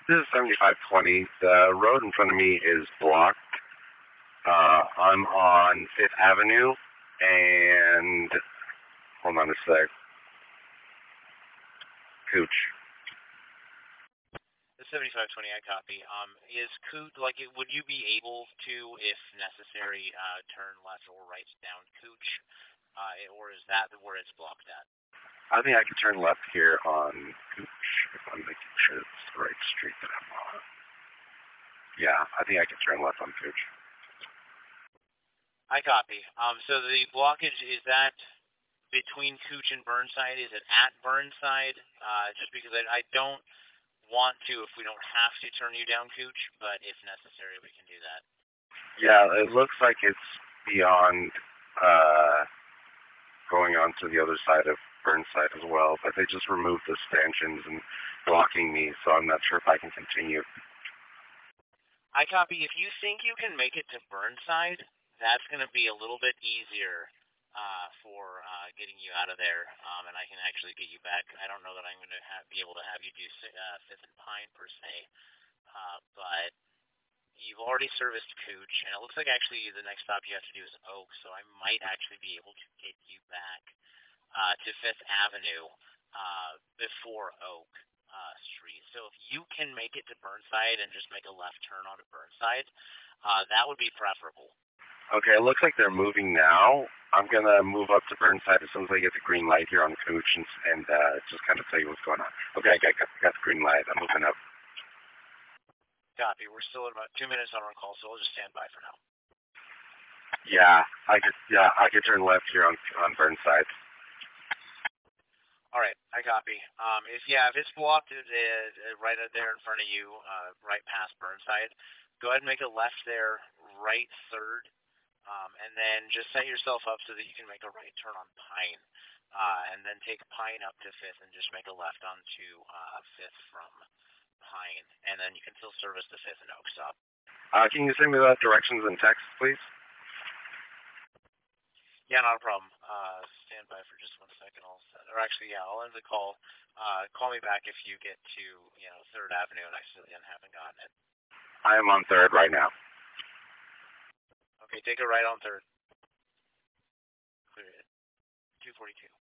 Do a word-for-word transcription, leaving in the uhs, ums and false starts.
This is seventy-five twenty. The road in front of me is blocked. Uh, I'm on Fifth Avenue, and hold on a sec. Cooch. The seventy-five twenty, I copy. Um, is Coot, like, would you be able to, if necessary, uh, turn left or right down Cooch? Uh, or is that where it's blocked at? I think I can turn left here on Cooch if I'm making sure it's the right street that I'm on. Yeah, I think I can turn left on Cooch. I copy. Um, so the blockage, is that between Cooch and Burnside? Is it at Burnside? Uh, just because I, I don't want to if we don't have to turn you down Cooch, but if necessary, we can do that. Yeah, it looks like it's beyond uh, going on to the other side of Burnside as well, but they just removed the stanchions and blocking me, so I'm not sure if I can continue. I copy. If you think you can make it to Burnside, that's going to be a little bit easier uh, for uh, getting you out of there, um, and I can actually get you back. I don't know that I'm going to have, be able to have you do uh, Fifth and Pine per se, uh, but you've already serviced Cooch, and it looks like actually the next stop you have to do is Oak, so I might actually be able to get you back uh, to Fifth Avenue uh, before Oak uh, Street. So if you can make it to Burnside and just make a left turn onto Burnside, uh, that would be preferable. Okay, it looks like they're moving now. I'm going to move up to Burnside as soon as I get the green light here on Cooch and, and uh, just kind of tell you what's going on. Okay, I got, got, got the green light. I'm moving up. Copy. We're still at about two minutes on our call, so we'll just stand by for now. Yeah, I could, yeah, I could turn left here on on Burnside. All right, I copy. Um, if yeah, if it's blocked uh, uh, right there in front of you, uh, right past Burnside, go ahead and make a left there, right third, um, and then just set yourself up so that you can make a right turn on Pine, uh, and then take Pine up to Fifth and just make a left onto uh, Fifth from Pine, and then you can still service the Fifth and Oak stop. Uh, can you send me the directions in text, please? Yeah, not a problem. Uh, stand by for just one second. I'll set, or actually, yeah, I'll end the call. Uh, call me back if you get to, you know, Third Avenue and I still haven't gotten it. I am on Third right now. Okay, take a right on Third. Clear it. two forty-two.